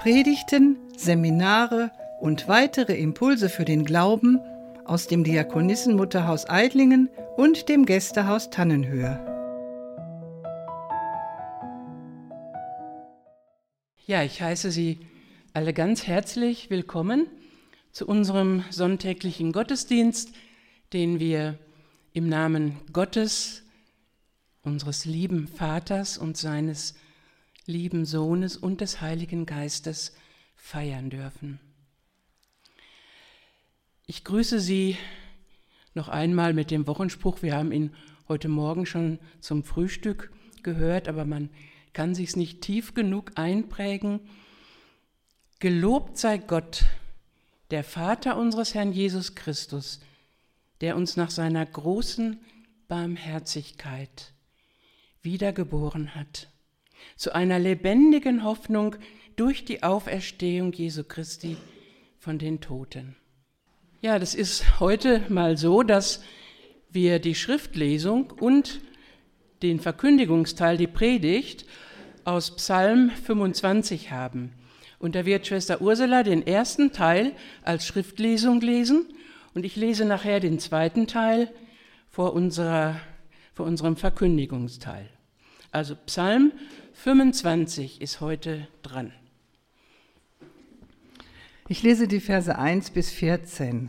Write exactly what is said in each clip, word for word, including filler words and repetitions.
Predigten, Seminare und weitere Impulse für den Glauben aus dem Diakonissenmutterhaus Eidlingen und dem Gästehaus Tannenhöhe. Ja, ich heiße Sie alle ganz herzlich willkommen zu unserem sonntäglichen Gottesdienst, den wir im Namen Gottes, unseres lieben Vaters und seines lieben Sohnes und des Heiligen Geistes feiern dürfen. Ich grüße Sie noch einmal mit dem Wochenspruch. Wir haben ihn heute Morgen schon zum Frühstück gehört, aber man kann sich's nicht tief genug einprägen. Gelobt sei Gott, der Vater unseres Herrn Jesus Christus, der uns nach seiner großen Barmherzigkeit wiedergeboren hat, zu einer lebendigen Hoffnung durch die Auferstehung Jesu Christi von den Toten. Ja, das ist heute mal so, dass wir die Schriftlesung und den Verkündigungsteil, die Predigt, aus Psalm fünfundzwanzig haben. Und da wird Schwester Ursula den ersten Teil als Schriftlesung lesen und ich lese nachher den zweiten Teil vor, unserer, vor unserem Verkündigungsteil. Also Psalm fünfundzwanzig ist heute dran. Ich lese die Verse eins bis vierzehn.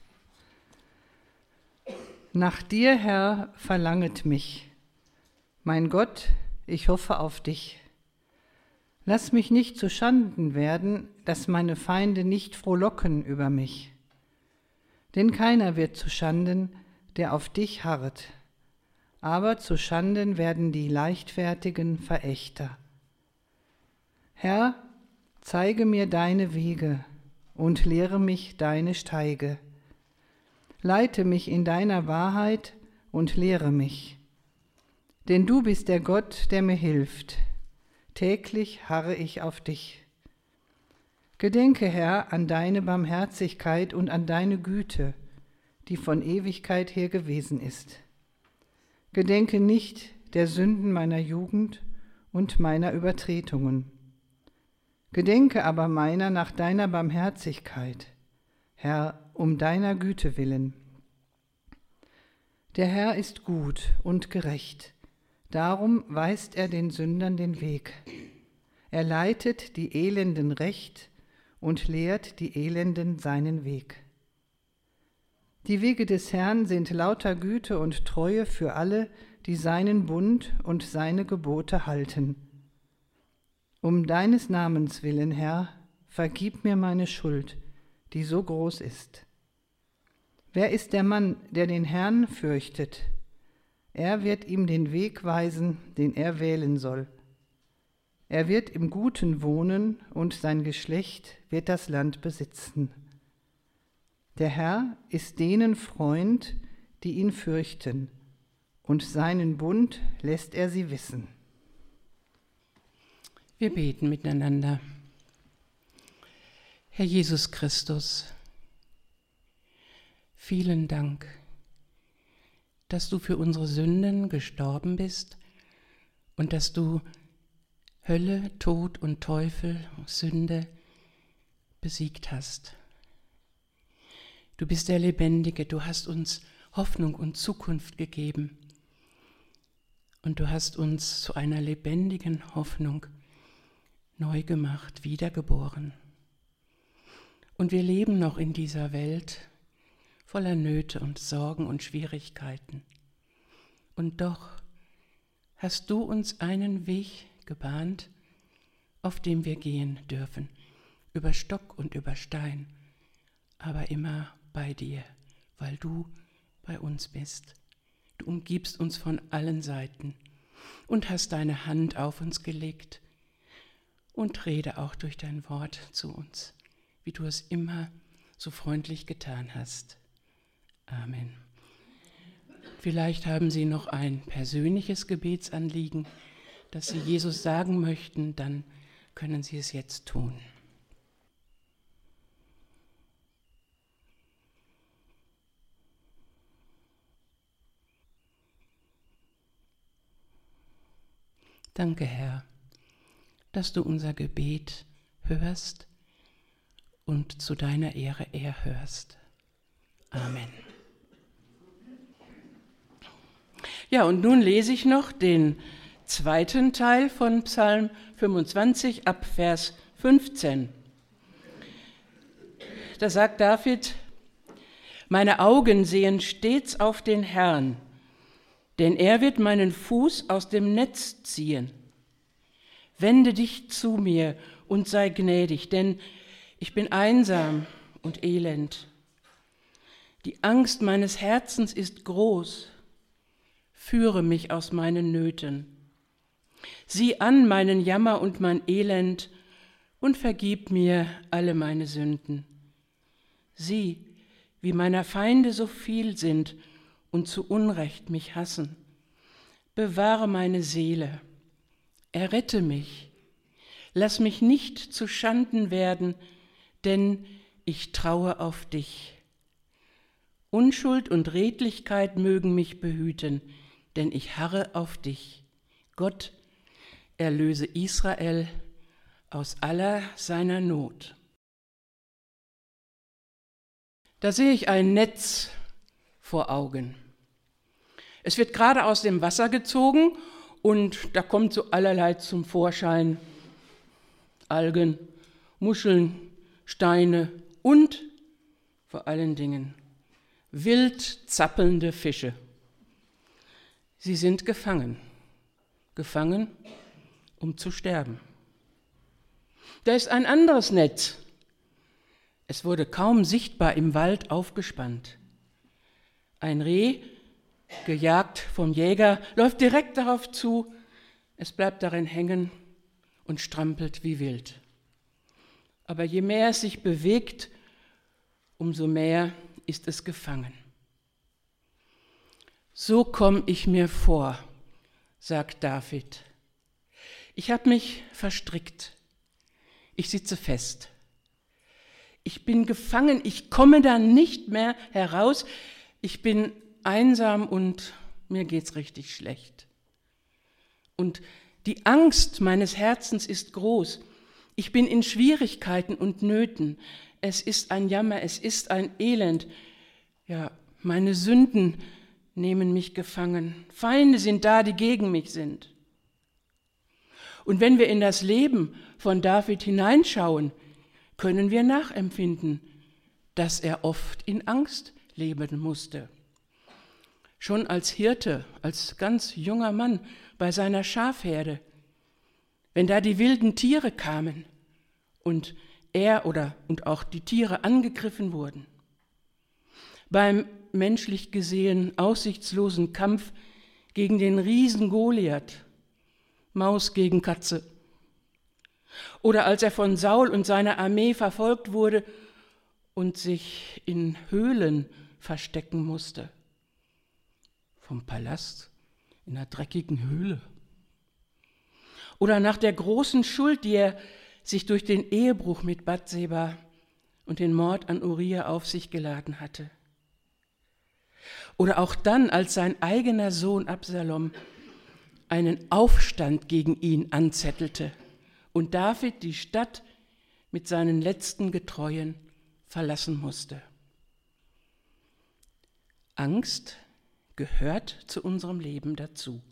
Nach dir, Herr, verlanget mich. Mein Gott, ich hoffe auf dich. Lass mich nicht zu Schanden werden, dass meine Feinde nicht frohlocken über mich. Denn keiner wird zu Schanden, der auf dich harret. Aber zu Schanden werden die leichtfertigen Verächter. Herr, zeige mir deine Wege und lehre mich deine Steige. Leite mich in deiner Wahrheit und lehre mich. Denn du bist der Gott, der mir hilft. Täglich harre ich auf dich. Gedenke, Herr, an deine Barmherzigkeit und an deine Güte, die von Ewigkeit her gewesen ist. Gedenke nicht der Sünden meiner Jugend und meiner Übertretungen. Gedenke aber meiner nach deiner Barmherzigkeit, Herr, um deiner Güte willen. Der Herr ist gut und gerecht, darum weist er den Sündern den Weg. Er leitet die Elenden recht und lehrt die Elenden seinen Weg. Die Wege des Herrn sind lauter Güte und Treue für alle, die seinen Bund und seine Gebote halten. Um deines Namens willen, Herr, vergib mir meine Schuld, die so groß ist. Wer ist der Mann, der den Herrn fürchtet? Er wird ihm den Weg weisen, den er wählen soll. Er wird im Guten wohnen und sein Geschlecht wird das Land besitzen. Der Herr ist denen Freund, die ihn fürchten, und seinen Bund lässt er sie wissen. Wir beten miteinander. Herr Jesus Christus, vielen Dank, dass du für unsere Sünden gestorben bist und dass du Hölle, Tod und Teufel, Sünde besiegt hast. Du bist der Lebendige, du hast uns Hoffnung und Zukunft gegeben und du hast uns zu einer lebendigen Hoffnung neu gemacht, wiedergeboren. Und wir leben noch in dieser Welt voller Nöte und Sorgen und Schwierigkeiten. Und doch hast du uns einen Weg gebahnt, auf dem wir gehen dürfen, über Stock und über Stein, aber immer bei dir, weil du bei uns bist. Du umgibst uns von allen Seiten und hast deine Hand auf uns gelegt und rede auch durch dein Wort zu uns, wie du es immer so freundlich getan hast. Amen. Vielleicht haben Sie noch ein persönliches Gebetsanliegen, das Sie Jesus sagen möchten, dann können Sie es jetzt tun. Danke, Herr, dass du unser Gebet hörst und zu deiner Ehre erhörst. Amen. Ja, und nun lese ich noch den zweiten Teil von Psalm fünfundzwanzig ab Vers fünfzehn. Da sagt David: Meine Augen sehen stets auf den Herrn, denn er wird meinen Fuß aus dem Netz ziehen. Wende dich zu mir und sei gnädig, denn ich bin einsam und elend. Die Angst meines Herzens ist groß. Führe mich aus meinen Nöten. Sieh an meinen Jammer und mein Elend und vergib mir alle meine Sünden. Sieh, wie meiner Feinde so viel sind und zu Unrecht mich hassen. Bewahre meine Seele, errette mich, lass mich nicht zu Schanden werden, denn ich traue auf dich. Unschuld und Redlichkeit mögen mich behüten, denn ich harre auf dich. Gott, erlöse Israel aus aller seiner Not. Da sehe ich ein Netz vor Augen. Es wird gerade aus dem Wasser gezogen und da kommt so allerlei zum Vorschein. Algen, Muscheln, Steine und vor allen Dingen wild zappelnde Fische. Sie sind gefangen, gefangen, um zu sterben. Da ist ein anderes Netz. Es wurde kaum sichtbar im Wald aufgespannt. Ein Reh, gejagt vom Jäger, läuft direkt darauf zu. Es bleibt darin hängen und strampelt wie wild. Aber je mehr es sich bewegt, umso mehr ist es gefangen. So komme ich mir vor, sagt David. Ich habe mich verstrickt. Ich sitze fest. Ich bin gefangen, ich komme da nicht mehr heraus. Ich bin einsam und mir geht's richtig schlecht. Und die Angst meines Herzens ist groß. Ich bin in Schwierigkeiten und Nöten. Es ist ein Jammer, es ist ein Elend. Ja, meine Sünden nehmen mich gefangen. Feinde sind da, die gegen mich sind. Und wenn wir in das Leben von David hineinschauen, können wir nachempfinden, dass er oft in Angst leben musste. Schon als Hirte, als ganz junger Mann bei seiner Schafherde, wenn da die wilden Tiere kamen und er oder und auch die Tiere angegriffen wurden. Beim menschlich gesehen aussichtslosen Kampf gegen den Riesen Goliath, Maus gegen Katze. Oder als er von Saul und seiner Armee verfolgt wurde und sich in Höhlen verstecken musste. Vom Palast in einer dreckigen Höhle. Oder nach der großen Schuld, die er sich durch den Ehebruch mit Bathseba und den Mord an Uriah auf sich geladen hatte. Oder auch dann, als sein eigener Sohn Absalom einen Aufstand gegen ihn anzettelte und David die Stadt mit seinen letzten Getreuen verlassen musste. Angst gehört zu unserem Leben dazu.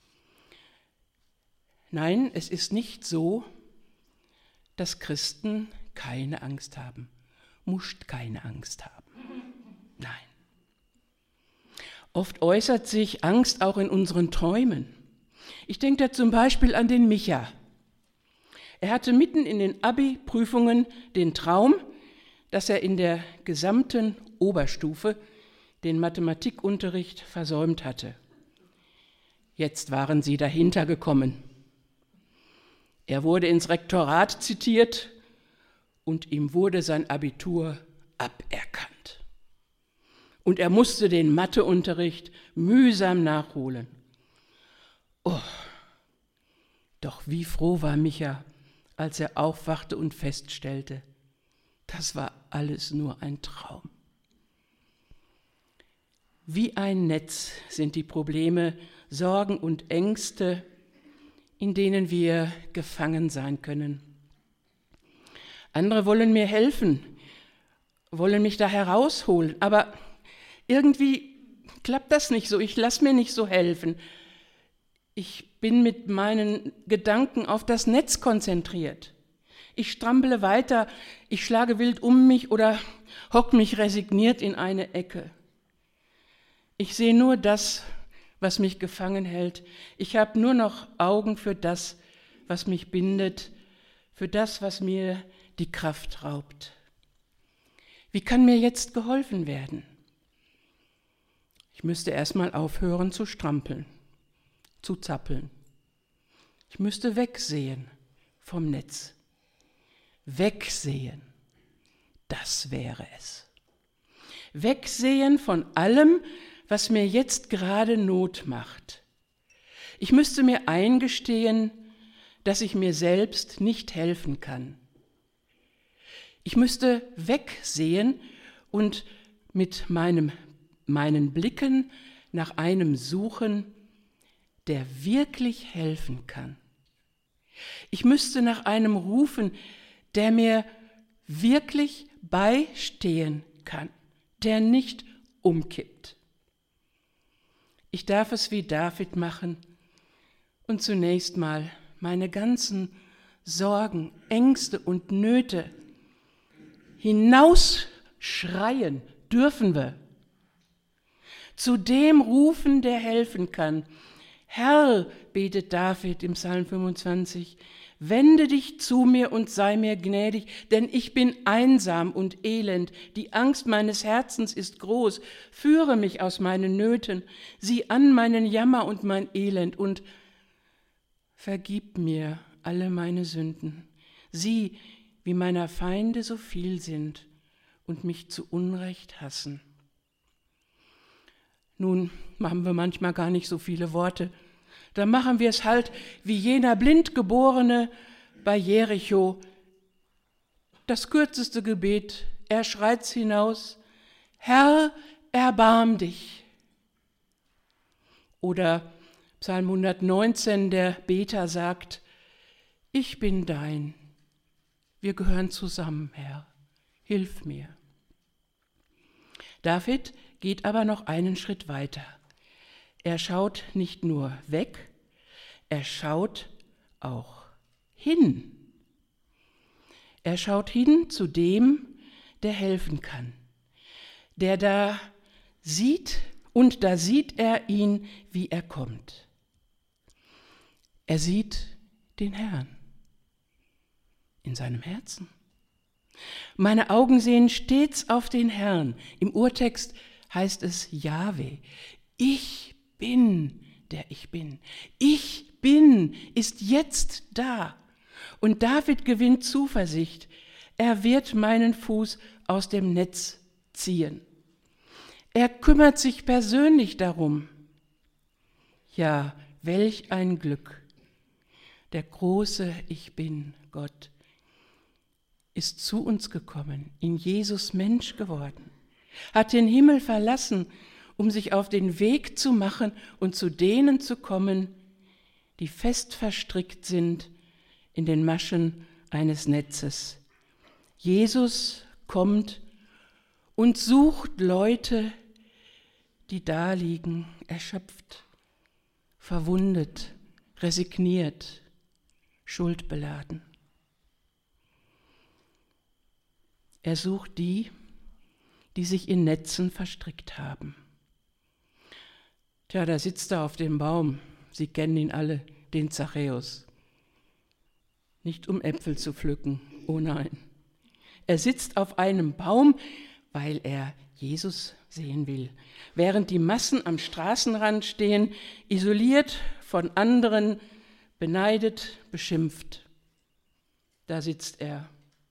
Nein, es ist nicht so, dass Christen keine Angst haben, musst keine Angst haben. Nein. Oft äußert sich Angst auch in unseren Träumen. Ich denke da zum Beispiel an den Micha. Er hatte mitten in den Abi-Prüfungen den Traum, dass er in der gesamten Oberstufe den Mathematikunterricht versäumt hatte. Jetzt waren sie dahinter gekommen. Er wurde ins Rektorat zitiert und ihm wurde sein Abitur aberkannt. Und er musste den Matheunterricht mühsam nachholen. Oh, doch wie froh war Micha, als er aufwachte und feststellte, das war alles nur ein Traum. Wie ein Netz sind die Probleme, Sorgen und Ängste, in denen wir gefangen sein können. Andere wollen mir helfen, wollen mich da herausholen, aber irgendwie klappt das nicht so. Ich lasse mir nicht so helfen. Ich bin mit meinen Gedanken auf das Netz konzentriert. Ich strampele weiter, ich schlage wild um mich oder hock mich resigniert in eine Ecke. Ich sehe nur das, was mich gefangen hält. Ich habe nur noch Augen für das, was mich bindet, für das, was mir die Kraft raubt. Wie kann mir jetzt geholfen werden? Ich müsste erstmal aufhören zu strampeln, zu zappeln. Ich müsste wegsehen vom Netz. Wegsehen, das wäre es. Wegsehen von allem, was mir jetzt gerade Not macht. Ich müsste mir eingestehen, dass ich mir selbst nicht helfen kann. Ich müsste wegsehen und mit meinem, meinen Blicken nach einem suchen, der wirklich helfen kann. Ich müsste nach einem rufen, der mir wirklich beistehen kann, der nicht umkippt. Ich darf es wie David machen und zunächst mal meine ganzen Sorgen, Ängste und Nöte hinausschreien, dürfen wir. Zu dem rufen, der helfen kann. Herr, betet David im Psalm fünfundzwanzig, wende dich zu mir und sei mir gnädig, denn ich bin einsam und elend, die Angst meines Herzens ist groß, führe mich aus meinen Nöten, sieh an meinen Jammer und mein Elend und vergib mir alle meine Sünden. Sieh, wie meiner Feinde so viel sind und mich zu Unrecht hassen. Nun machen wir manchmal gar nicht so viele Worte. Da machen wir es halt wie jener Blindgeborene bei Jericho. Das kürzeste Gebet, er schreit's hinaus, Herr, erbarm dich. Oder Psalm hundertneunzehn, der Beter sagt, ich bin dein, wir gehören zusammen, Herr, hilf mir. David geht aber noch einen Schritt weiter. Er schaut nicht nur weg, er schaut auch hin. Er schaut hin zu dem, der helfen kann, der da sieht und da sieht er ihn, wie er kommt. Er sieht den Herrn in seinem Herzen. Meine Augen sehen stets auf den Herrn. Im Urtext heißt es Jahwe. Ich bin, der ich bin. Ich bin ist jetzt da. Und David gewinnt Zuversicht. Er wird meinen Fuß aus dem Netz ziehen. Er kümmert sich persönlich darum. Ja, welch ein Glück. Der große Ich Bin, Gott, ist zu uns gekommen, in Jesus Mensch geworden, hat den Himmel verlassen, um sich auf den Weg zu machen und zu denen zu kommen, die fest verstrickt sind in den Maschen eines Netzes. Jesus kommt und sucht Leute, die da liegen, erschöpft, verwundet, resigniert, schuldbeladen. Er sucht die, die sich in Netzen verstrickt haben. Tja, da sitzt er auf dem Baum, Sie kennen ihn alle, den Zachäus. Nicht um Äpfel zu pflücken, oh nein. Er sitzt auf einem Baum, weil er Jesus sehen will. Während die Massen am Straßenrand stehen, isoliert von anderen, beneidet, beschimpft. Da sitzt er.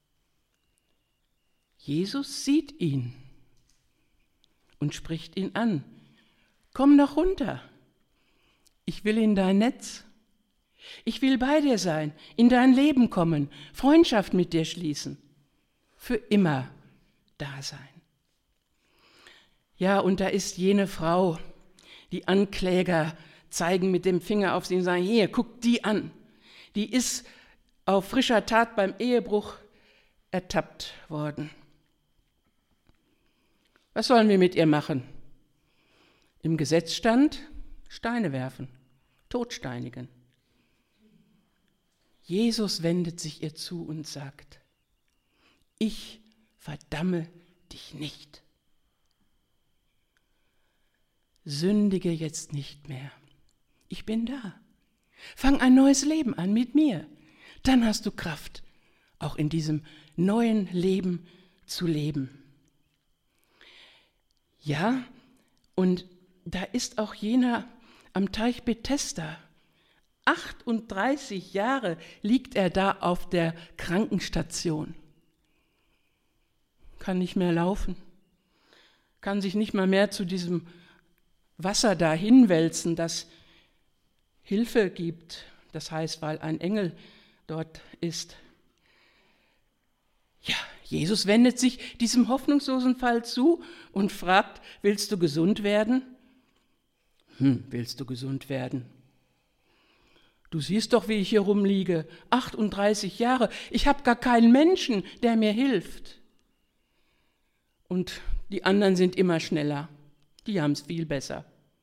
Jesus sieht ihn und spricht ihn an. Komm doch runter. Ich will in dein Netz. Ich will bei dir sein, in dein Leben kommen, Freundschaft mit dir schließen, für immer da sein. Ja, und da ist jene Frau, die Ankläger zeigen mit dem Finger auf sie und sagen, hier, guck die an. Die ist auf frischer Tat beim Ehebruch ertappt worden. Was sollen wir mit ihr machen? Im Gesetz stand, Steine werfen, totsteinigen. Jesus wendet sich ihr zu und sagt, ich verdamme dich nicht. Sündige jetzt nicht mehr. Ich bin da. Fang ein neues Leben an mit mir. Dann hast du Kraft, auch in diesem neuen Leben zu leben. Ja, und da ist auch jener am Teich Bethesda. achtunddreißig Jahre liegt er da auf der Krankenstation. Kann nicht mehr laufen, kann sich nicht mal mehr zu diesem Wasser da hinwälzen, das Hilfe gibt, das heißt, weil ein Engel dort ist. Ja, Jesus wendet sich diesem hoffnungslosen Fall zu und fragt, willst du gesund werden? Hm, willst du gesund werden? Du siehst doch, wie ich hier rumliege, achtunddreißig Jahre, ich habe gar keinen Menschen, der mir hilft. Und die anderen sind immer schneller, die haben es viel besser.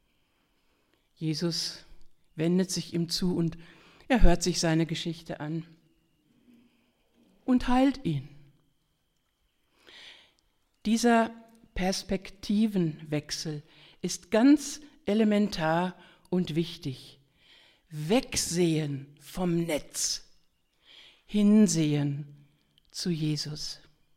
Jesus wendet sich ihm zu und er hört sich seine Geschichte an und heilt ihn. Dieser Perspektivenwechsel ist ganz elementar und wichtig. Wegsehen vom Netz, hinsehen zu Jesus.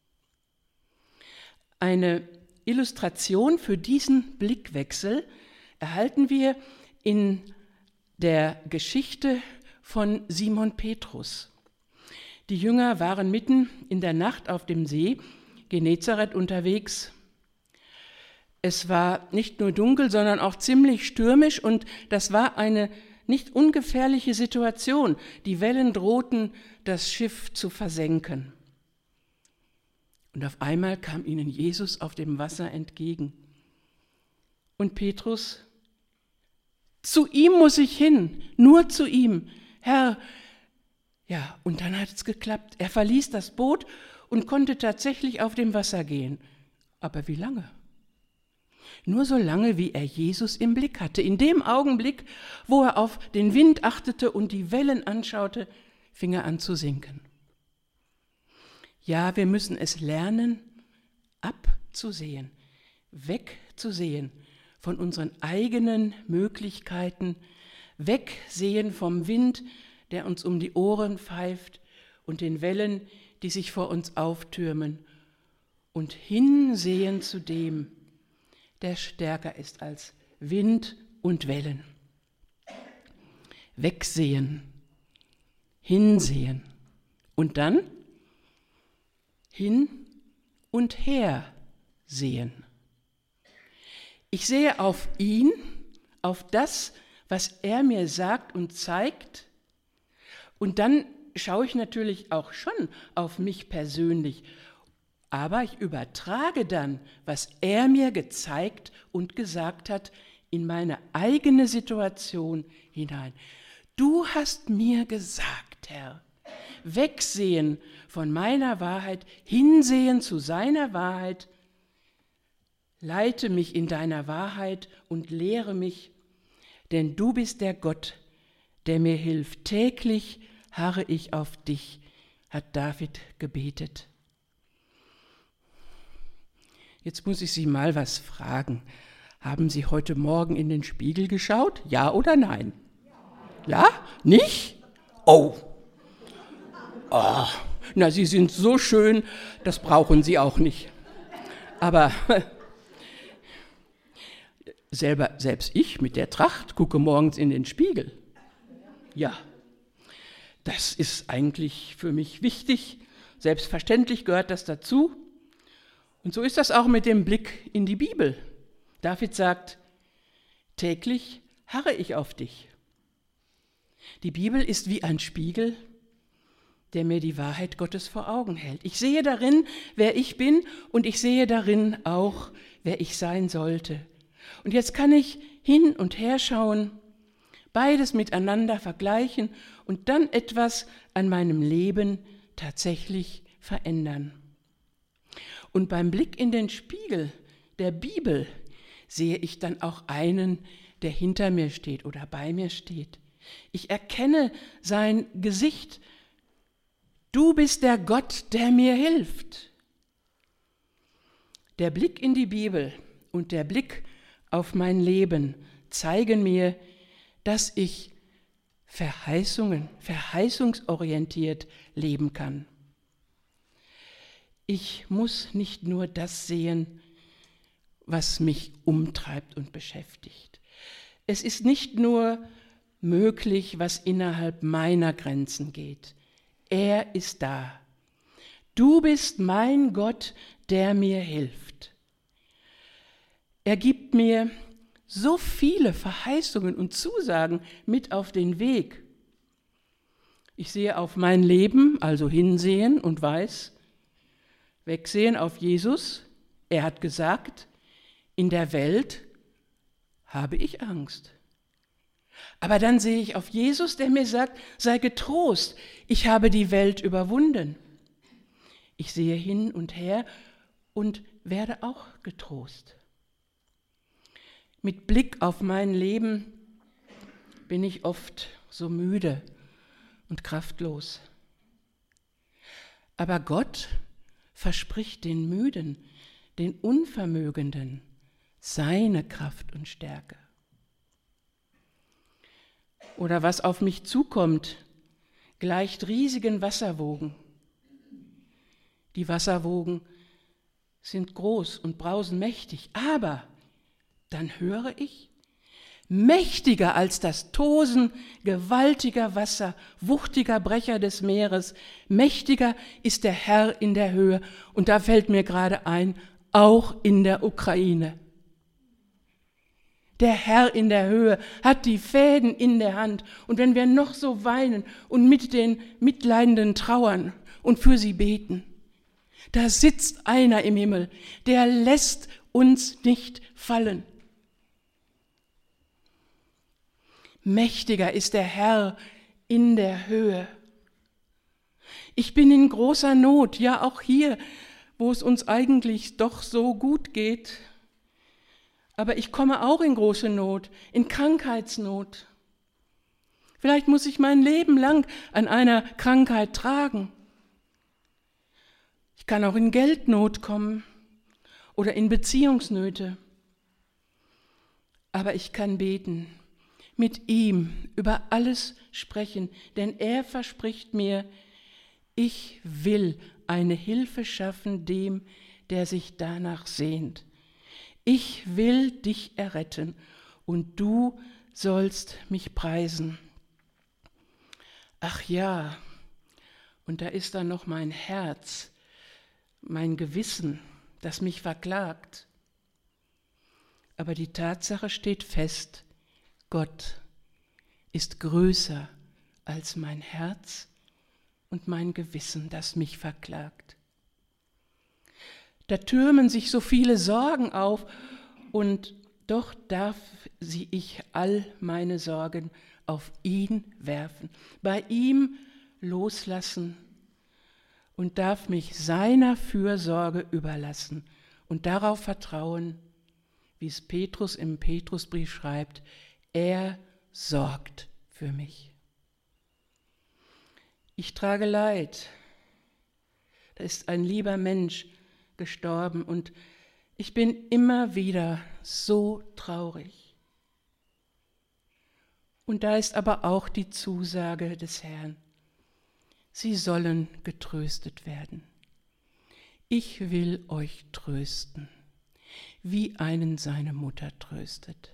Eine Illustration für diesen Blickwechsel erhalten wir in der Geschichte von Simon Petrus. Die Jünger waren mitten in der Nacht auf dem See Genezareth unterwegs. Es war nicht nur dunkel, sondern auch ziemlich stürmisch und das war eine nicht ungefährliche Situation. Die Wellen drohten, das Schiff zu versenken. Und auf einmal kam ihnen Jesus auf dem Wasser entgegen. Und Petrus, zu ihm muss ich hin, nur zu ihm. Herr, ja, und dann hat es geklappt. Er verließ das Boot und konnte tatsächlich auf dem Wasser gehen. Aber wie lange? Nur so lange, wie er Jesus im Blick hatte. In dem Augenblick, wo er auf den Wind achtete und die Wellen anschaute, fing er an zu sinken. Ja, wir müssen es lernen, abzusehen, wegzusehen von unseren eigenen Möglichkeiten, wegsehen vom Wind, der uns um die Ohren pfeift und den Wellen, die sich vor uns auftürmen, und hinsehen zu dem, der stärker ist als Wind und Wellen. Wegsehen, hinsehen und dann hin und her sehen. Ich sehe auf ihn, auf das, was er mir sagt und zeigt, und dann schaue ich natürlich auch schon auf mich persönlich, aber ich übertrage dann, was er mir gezeigt und gesagt hat, in meine eigene Situation hinein. Du hast mir gesagt, Herr, wegsehen von meiner Wahrheit, hinsehen zu seiner Wahrheit, leite mich in deiner Wahrheit und lehre mich, denn du bist der Gott, der mir hilft. Täglich harre ich auf dich, hat David gebetet. Jetzt muss ich Sie mal was fragen. Haben Sie heute Morgen in den Spiegel geschaut? Ja oder nein? Ja? Nicht? Oh. Oh. Na, Sie sind so schön, das brauchen Sie auch nicht. Aber selber, selbst ich mit der Tracht gucke morgens in den Spiegel. Ja, das ist eigentlich für mich wichtig. Selbstverständlich gehört das dazu. Und so ist das auch mit dem Blick in die Bibel. David sagt, täglich harre ich auf dich. Die Bibel ist wie ein Spiegel, der mir die Wahrheit Gottes vor Augen hält. Ich sehe darin, wer ich bin, und ich sehe darin auch, wer ich sein sollte. Und jetzt kann ich hin und her schauen, beides miteinander vergleichen und dann etwas an meinem Leben tatsächlich verändern. Und beim Blick in den Spiegel der Bibel sehe ich dann auch einen, der hinter mir steht oder bei mir steht. Ich erkenne sein Gesicht. Du bist der Gott, der mir hilft. Der Blick in die Bibel und der Blick auf mein Leben zeigen mir, dass ich Verheißungen, verheißungsorientiert leben kann. Ich muss nicht nur das sehen, was mich umtreibt und beschäftigt. Es ist nicht nur möglich, was innerhalb meiner Grenzen geht. Er ist da. Du bist mein Gott, der mir hilft. Er gibt mir so viele Verheißungen und Zusagen mit auf den Weg. Ich sehe auf mein Leben, also hinsehen und weiß, wegsehen auf Jesus. Er hat gesagt, in der Welt habe ich Angst. Aber dann sehe ich auf Jesus, der mir sagt, sei getrost, ich habe die Welt überwunden. Ich sehe hin und her und werde auch getrost. Mit Blick auf mein Leben bin ich oft so müde und kraftlos. Aber Gott verspricht den Müden, den Unvermögenden seine Kraft und Stärke. Oder was auf mich zukommt, gleicht riesigen Wasserwogen. Die Wasserwogen sind groß und brausen mächtig, aber dann höre ich, mächtiger als das Tosen gewaltiger Wasser, wuchtiger Brecher des Meeres, mächtiger ist der Herr in der Höhe. Und da fällt mir gerade ein, auch in der Ukraine. Der Herr in der Höhe hat die Fäden in der Hand. Und wenn wir noch so weinen und mit den Mitleidenden trauern und für sie beten, da sitzt einer im Himmel, der lässt uns nicht fallen. Mächtiger ist der Herr in der Höhe. Ich bin in großer Not, ja auch hier, wo es uns eigentlich doch so gut geht. Aber ich komme auch in große Not, in Krankheitsnot. Vielleicht muss ich mein Leben lang an einer Krankheit tragen. Ich kann auch in Geldnot kommen oder in Beziehungsnöte. Aber ich kann beten, mit ihm über alles sprechen, denn er verspricht mir, ich will eine Hilfe schaffen dem, der sich danach sehnt. Ich will dich erretten und du sollst mich preisen. Ach ja, und da ist dann noch mein Herz, mein Gewissen, das mich verklagt. Aber die Tatsache steht fest, Gott ist größer als mein Herz und mein Gewissen, das mich verklagt. Da türmen sich so viele Sorgen auf und doch darf sie ich all meine Sorgen auf ihn werfen, bei ihm loslassen und darf mich seiner Fürsorge überlassen und darauf vertrauen, wie es Petrus im Petrusbrief schreibt, er sorgt für mich. Ich trage Leid. Da ist ein lieber Mensch gestorben und ich bin immer wieder so traurig. Und da ist aber auch die Zusage des Herrn. Sie sollen getröstet werden. Ich will euch trösten, wie einen seine Mutter tröstet.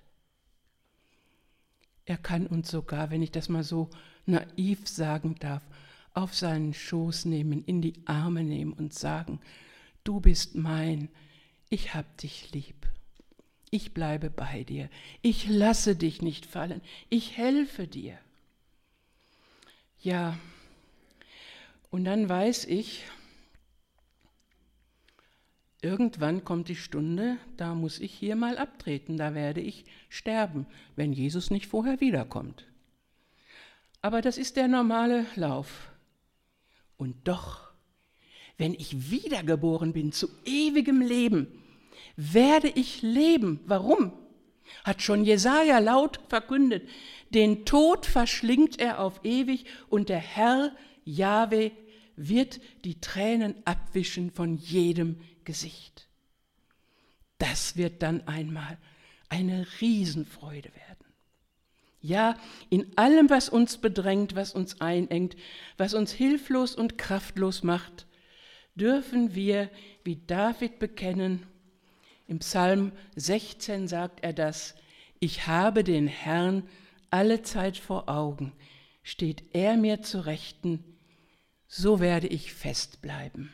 Er kann uns sogar, wenn ich das mal so naiv sagen darf, auf seinen Schoß nehmen, in die Arme nehmen und sagen, du bist mein, ich hab dich lieb, ich bleibe bei dir, ich lasse dich nicht fallen, ich helfe dir. Ja, und dann weiß ich, irgendwann kommt die Stunde, da muss ich hier mal abtreten, da werde ich sterben, wenn Jesus nicht vorher wiederkommt. Aber das ist der normale Lauf. Und doch wenn ich wiedergeboren bin zu ewigem Leben, werde ich leben. Warum? Hat schon Jesaja laut verkündet. Den Tod verschlingt er auf ewig und der Herr, Jahwe, wird die Tränen abwischen von jedem Gesicht. Das wird dann einmal eine Riesenfreude werden. Ja, in allem, was uns bedrängt, was uns einengt, was uns hilflos und kraftlos macht, dürfen wir, wie David, bekennen. Im Psalm sechzehn sagt er das: Ich habe den Herrn allezeit vor Augen. Steht er mir zu Rechten, so werde ich festbleiben.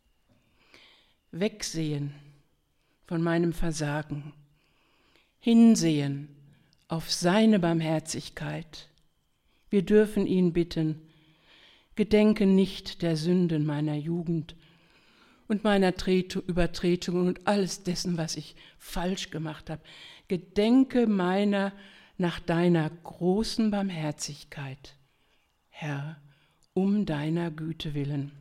Wegsehen von meinem Versagen, hinsehen auf seine Barmherzigkeit. Wir dürfen ihn bitten: Gedenke nicht der Sünden meiner Jugend und meiner Übertretungen und alles dessen, was ich falsch gemacht habe. Gedenke meiner nach deiner großen Barmherzigkeit, Herr, um deiner Güte willen.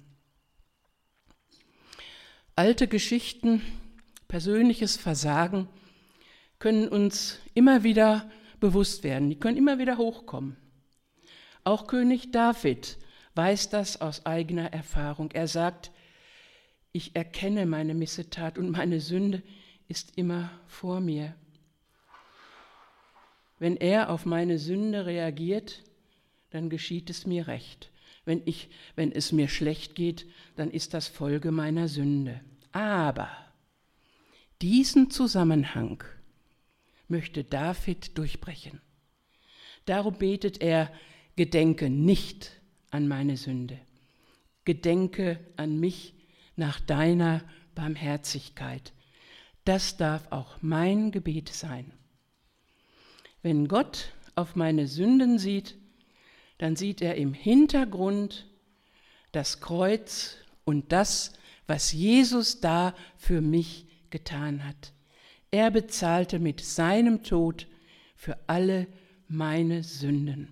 Alte Geschichten, persönliches Versagen können uns immer wieder bewusst werden, die können immer wieder hochkommen. Auch König David weiß das aus eigener Erfahrung. Er sagt: Ich erkenne meine Missetat und meine Sünde ist immer vor mir. Wenn er auf meine Sünde reagiert, dann geschieht es mir recht. Wenn, ich, wenn es mir schlecht geht, dann ist das Folge meiner Sünde. Aber diesen Zusammenhang möchte David durchbrechen. Darum betet er: Gedenke nicht an meine Sünde. Gedenke an mich nach deiner Barmherzigkeit. Das darf auch mein Gebet sein. Wenn Gott auf meine Sünden sieht, dann sieht er im Hintergrund das Kreuz und das, was Jesus da für mich getan hat. Er bezahlte mit seinem Tod für alle meine Sünden.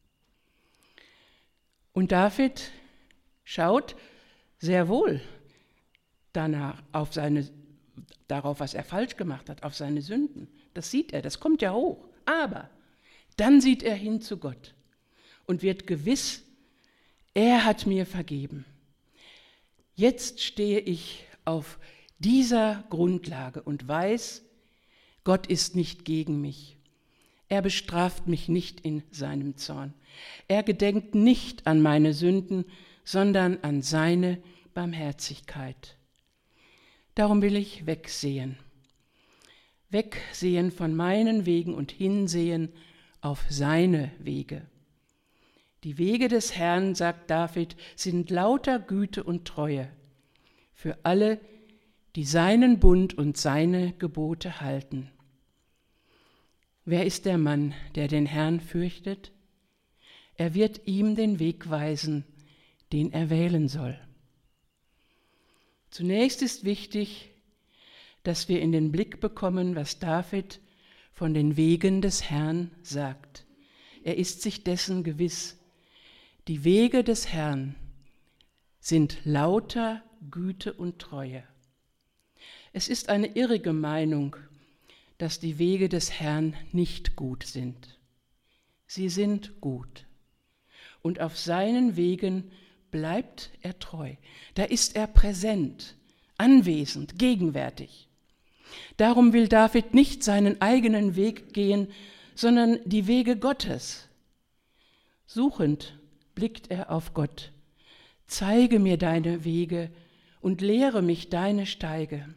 Und David schaut sehr wohl danach auf seine, darauf, was er falsch gemacht hat, auf seine Sünden. Das sieht er, das kommt ja hoch. Aber dann sieht er hin zu Gott und wird gewiss, er hat mir vergeben. Jetzt stehe ich auf dieser Grundlage und weiß, Gott ist nicht gegen mich. Er bestraft mich nicht in seinem Zorn. Er gedenkt nicht an meine Sünden, sondern an seine Barmherzigkeit. Darum will ich wegsehen. Wegsehen von meinen Wegen und hinsehen auf seine Wege. Die Wege des Herrn, sagt David, sind lauter Güte und Treue für alle, die seinen Bund und seine Gebote halten. Wer ist der Mann, der den Herrn fürchtet? Er wird ihm den Weg weisen, den er wählen soll. Zunächst ist wichtig, dass wir in den Blick bekommen, was David von den Wegen des Herrn sagt. Er ist sich dessen gewiss. Die Wege des Herrn sind lauter Güte und Treue. Es ist eine irrige Meinung, dass die Wege des Herrn nicht gut sind. Sie sind gut. Und auf seinen Wegen bleibt er treu. Da ist er präsent, anwesend, gegenwärtig. Darum will David nicht seinen eigenen Weg gehen, sondern die Wege Gottes. Suchend blickt er auf Gott. Zeige mir deine Wege und lehre mich deine Steige.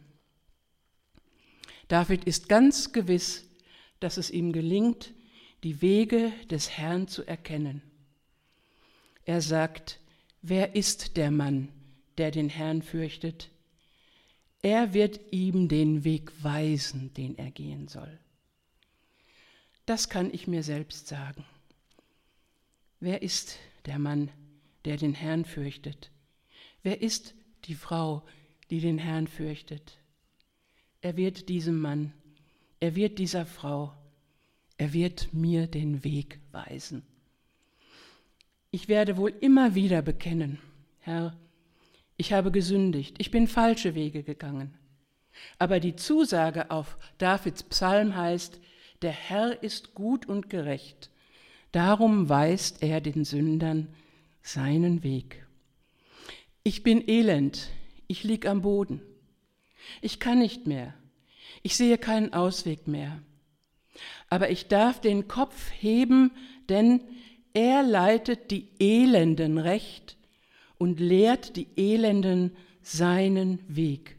David ist ganz gewiss, dass es ihm gelingt, die Wege des Herrn zu erkennen. Er sagt: Wer ist der Mann, der den Herrn fürchtet? Er wird ihm den Weg weisen, den er gehen soll. Das kann ich mir selbst sagen. Wer ist der Mann, der den Herrn fürchtet? Wer ist die Frau, die den Herrn fürchtet? Er wird diesem Mann, er wird dieser Frau, er wird mir den Weg weisen. Ich werde wohl immer wieder bekennen: Herr, ich habe gesündigt, ich bin falsche Wege gegangen. Aber die Zusage auf Davids Psalm heißt, der Herr ist gut und gerecht, darum weist er den Sündern seinen Weg. Ich bin elend, ich lieg am Boden, ich kann nicht mehr, ich sehe keinen Ausweg mehr. Aber ich darf den Kopf heben, denn er leitet die Elenden recht und lehrt die Elenden seinen Weg.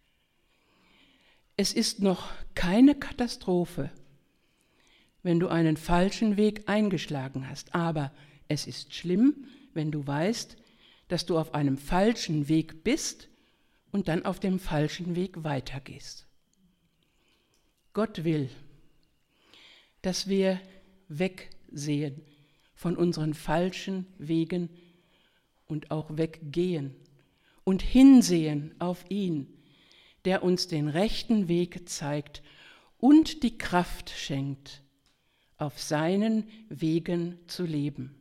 Es ist noch keine Katastrophe, wenn du einen falschen Weg eingeschlagen hast, aber es ist schlimm, wenn du weißt, dass du auf einem falschen Weg bist und dann auf dem falschen Weg weitergehst. Gott will, dass wir wegsehen von unseren falschen Wegen und auch weggehen und hinsehen auf ihn, der uns den rechten Weg zeigt und die Kraft schenkt, auf seinen Wegen zu leben.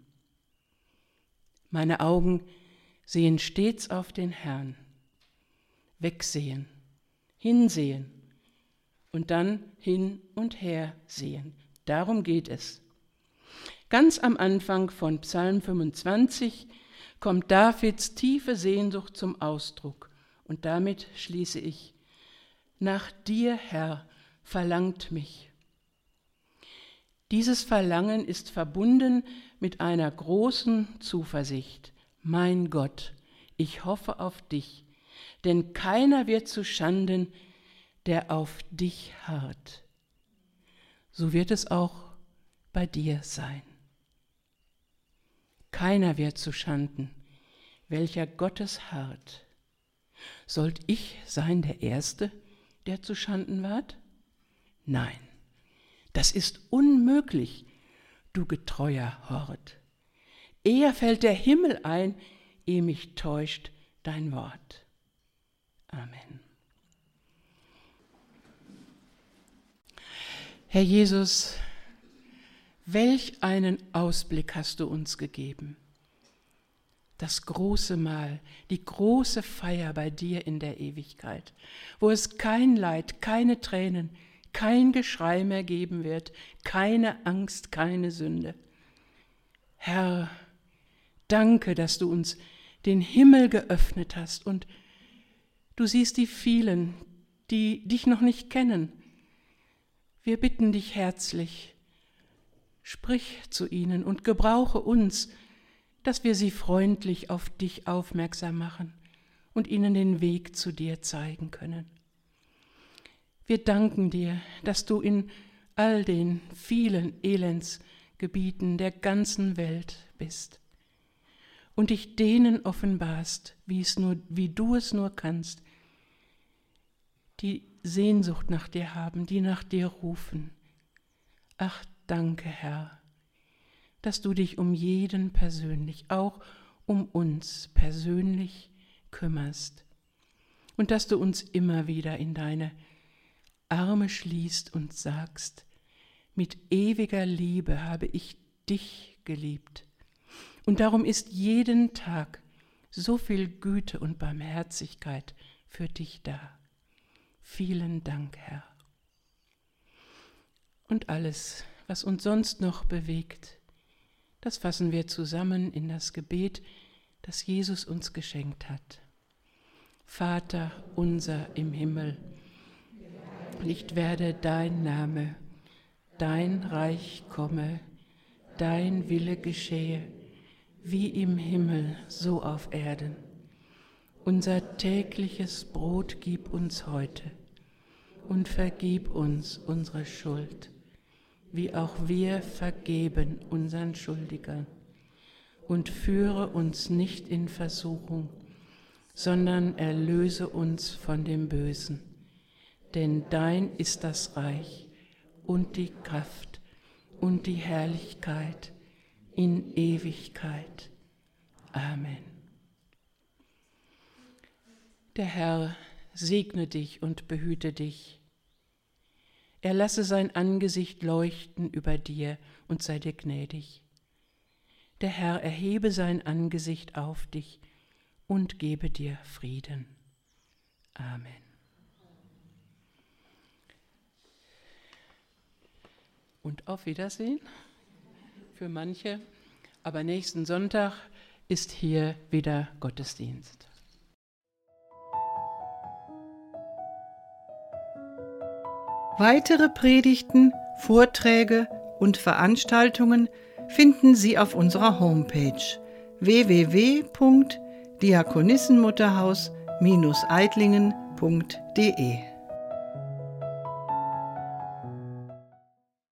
Meine Augen sehen stets auf den Herrn, wegsehen, hinsehen und dann hin und her sehen. Darum geht es. Ganz am Anfang von Psalm fünfundzwanzig kommt Davids tiefe Sehnsucht zum Ausdruck. Und damit schließe ich: Nach dir, Herr, verlangt mich. Dieses Verlangen ist verbunden mit einer großen Zuversicht. Mein Gott, ich hoffe auf dich, denn keiner wird zu Schanden, der auf dich harrt. So wird es auch bei dir sein. Keiner wird zu Schanden, welcher Gottes harrt. Sollt ich sein der Erste, der zu Schanden ward? Nein, das ist unmöglich, du getreuer Hort. Eher fällt der Himmel ein, ehe mich täuscht dein Wort. Amen. Herr Jesus, welch einen Ausblick hast du uns gegeben. Das große Mahl, die große Feier bei dir in der Ewigkeit, wo es kein Leid, keine Tränen, kein Geschrei mehr geben wird, keine Angst, keine Sünde. Herr, danke, dass du uns den Himmel geöffnet hast und du siehst die vielen, die dich noch nicht kennen. Wir bitten dich herzlich, sprich zu ihnen und gebrauche uns, dass wir sie freundlich auf dich aufmerksam machen und ihnen den Weg zu dir zeigen können. Wir danken dir, dass du in all den vielen Elendsgebieten der ganzen Welt bist und dich denen offenbarst, wie es nur, wie du es nur kannst, die Sehnsucht nach dir haben, die nach dir rufen. Ach, danke, Herr, dass du dich um jeden persönlich, auch um uns persönlich kümmerst und dass du uns immer wieder in deine Arme schließt und sagst, mit ewiger Liebe habe ich dich geliebt. Und darum ist jeden Tag so viel Güte und Barmherzigkeit für dich da. Vielen Dank, Herr. Und alles, was uns sonst noch bewegt, das fassen wir zusammen in das Gebet, das Jesus uns geschenkt hat. Vater unser im Himmel, nicht werde dein Name, dein Reich komme, dein Wille geschehe, wie im Himmel, so auf Erden. Unser tägliches Brot gib uns heute und vergib uns unsere Schuld, wie auch wir vergeben unseren Schuldigern. Und führe uns nicht in Versuchung, sondern erlöse uns von dem Bösen. Denn dein ist das Reich und die Kraft und die Herrlichkeit in Ewigkeit. Amen. Der Herr segne dich und behüte dich. Er lasse sein Angesicht leuchten über dir und sei dir gnädig. Der Herr erhebe sein Angesicht auf dich und gebe dir Frieden. Amen. Und auf Wiedersehen für manche. Aber nächsten Sonntag ist hier wieder Gottesdienst. Weitere Predigten, Vorträge und Veranstaltungen finden Sie auf unserer Homepage w w w punkt diakonissenmutterhaus Bindestrich eidlingen punkt de.